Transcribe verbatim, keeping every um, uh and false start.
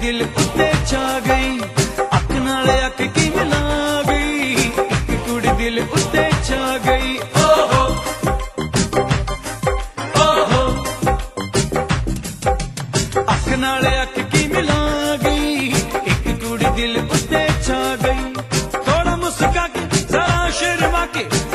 दिल उत्ते छा गई, अख नाल अख की मिला गई, एक कुड़ी दिल उत्ते छा गई। ओहो ओहो अख नाल अख की मिला गई, एक कुड़ी दिल उत्ते छा गई। थोड़ा मुस्का के जरा शर्मा के